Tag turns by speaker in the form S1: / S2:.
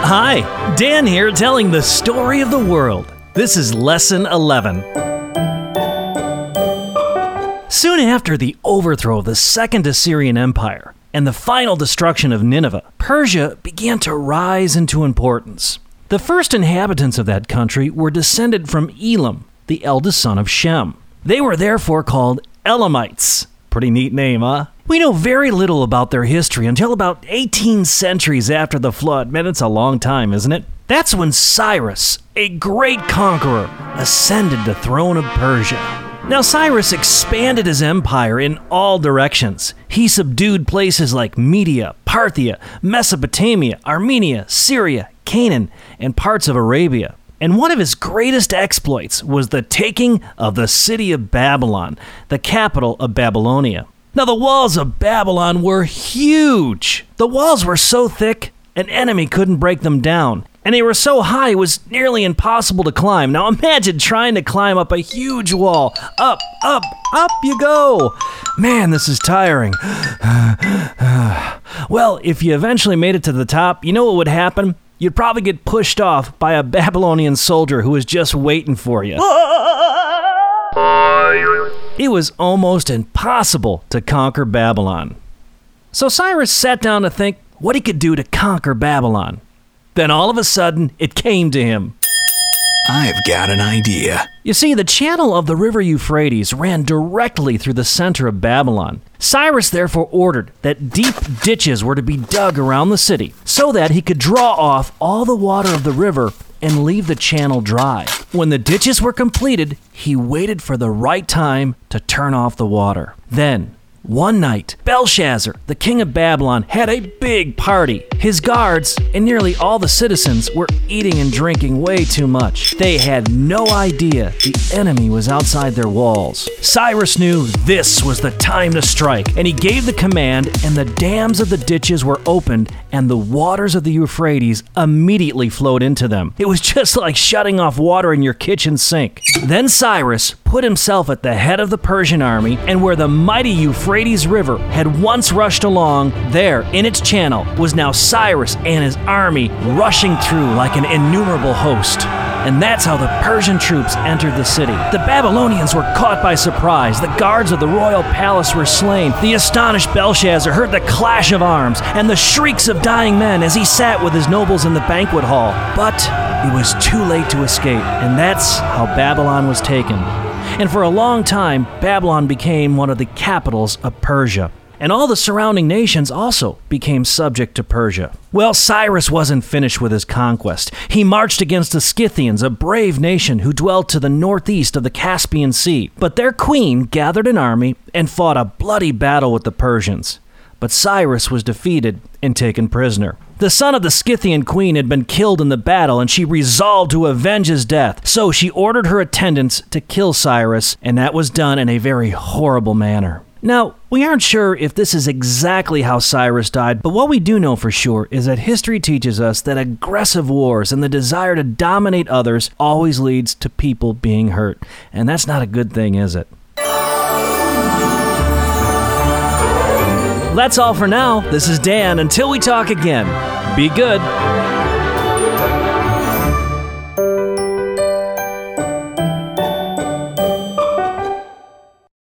S1: Hi, Dan here telling the story of the world. This is Lesson 11. Soon after the overthrow of the Second Assyrian Empire and the final destruction of Nineveh, Persia began to rise into importance. The first inhabitants of that country were descended from Elam, the eldest son of Shem. They were therefore called Elamites. Pretty neat name, huh? We know very little about their history until about 18 centuries after the flood. Man, it's a long time, isn't it? That's when Cyrus, a great conqueror, ascended the throne of Persia. Now, Cyrus expanded his empire in all directions. He subdued places like Media, Parthia, Mesopotamia, Armenia, Syria, Canaan, and parts of Arabia. And one of his greatest exploits was the taking of the city of Babylon, the capital of Babylonia. Now, the walls of Babylon were huge. The walls were so thick, an enemy couldn't break them down. And they were so high, it was nearly impossible to climb. Now, imagine trying to climb up a huge wall. Up, up, up you go. Man, this is tiring. Well, if you eventually made it to the top, you know what would happen? You'd probably get pushed off by a Babylonian soldier who was just waiting for you. It was almost impossible to conquer Babylon. So Cyrus sat down to think what he could do to conquer Babylon. Then all of a sudden, it came to him.
S2: I've got an idea.
S1: You see, the channel of the river Euphrates ran directly through the center of Babylon. Cyrus therefore ordered that deep ditches were to be dug around the city so that he could draw off all the water of the river and leave the channel dry. When the ditches were completed, he waited for the right time to turn off the water. Then, one night, Belshazzar, the king of Babylon, had a big party. His guards and nearly all the citizens were eating and drinking way too much. They had no idea the enemy was outside their walls. Cyrus knew this was the time to strike, and he gave the command, and the dams of the ditches were opened, and the waters of the Euphrates immediately flowed into them. It was just like shutting off water in your kitchen sink. Then Cyrus put himself at the head of the Persian army, and where the mighty Euphrates River had once rushed along, there in its channel was now Cyrus and his army rushing through like an innumerable host. And that's how the Persian troops entered the city. The Babylonians were caught by surprise. The guards of the royal palace were slain. The astonished Belshazzar heard the clash of arms and the shrieks of dying men as he sat with his nobles in the banquet hall. But it was too late to escape, and that's how Babylon was taken. And for a long time, Babylon became one of the capitals of Persia. And all the surrounding nations also became subject to Persia. Well, Cyrus wasn't finished with his conquest. He marched against the Scythians, a brave nation who dwelt to the northeast of the Caspian Sea. But their queen gathered an army and fought a bloody battle with the Persians. But Cyrus was defeated and taken prisoner. The son of the Scythian queen had been killed in the battle, and she resolved to avenge his death. So she ordered her attendants to kill Cyrus, and that was done in a very horrible manner. Now, we aren't sure if this is exactly how Cyrus died, but what we do know for sure is that history teaches us that aggressive wars and the desire to dominate others always leads to people being hurt. And that's not a good thing, is it? That's all for now. This is Dan. Until we talk again, be good.